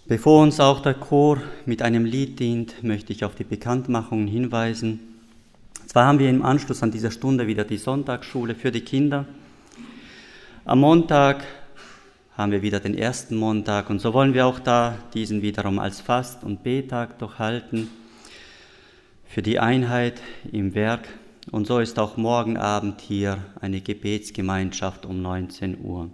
Bevor uns auch der Chor mit einem Lied dient, möchte ich auf die Bekanntmachungen hinweisen. Zwar haben wir im Anschluss an dieser Stunde wieder die Sonntagsschule für die Kinder. Am Montag haben wir wieder den ersten Montag und so wollen wir auch da diesen wiederum als Fast- und Bettag durchhalten für die Einheit im Werk. Und so ist auch morgen Abend hier eine Gebetsgemeinschaft um 19 Uhr.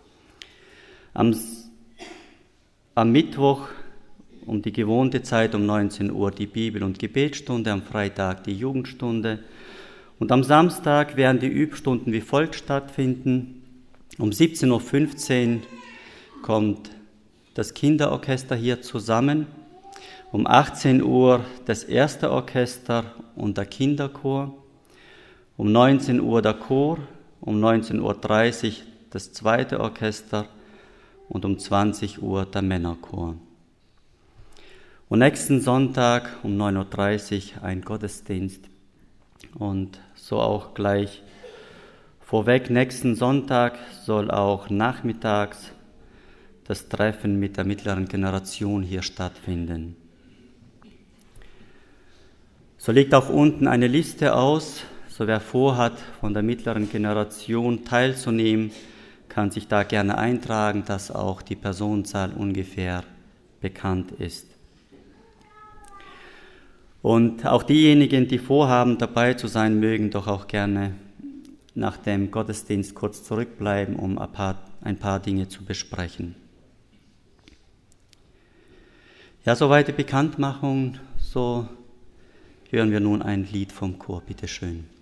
Am Mittwoch um die gewohnte Zeit um 19 Uhr die Bibel- und Gebetsstunde, am Freitag die Jugendstunde. Und am Samstag werden die Übstunden wie folgt stattfinden. Um 17.15 Uhr kommt das Kinderorchester hier zusammen. Um 18 Uhr das erste Orchester und der Kinderchor. Um 19 Uhr der Chor. Um 19.30 Uhr das zweite Orchester. Und um 20 Uhr der Männerchor. Und nächsten Sonntag um 9.30 Uhr ein Gottesdienst. Und so auch gleich vorweg, nächsten Sonntag soll auch nachmittags das Treffen mit der mittleren Generation hier stattfinden. So liegt auch unten eine Liste aus, so wer vorhat, von der mittleren Generation teilzunehmen, kann sich da gerne eintragen, dass auch die Personenzahl ungefähr bekannt ist. Und auch diejenigen, die vorhaben, dabei zu sein, mögen doch auch gerne nach dem Gottesdienst kurz zurückbleiben, um ein paar Dinge zu besprechen. Ja, soweit die Bekanntmachung, so hören wir nun ein Lied vom Chor, bitteschön.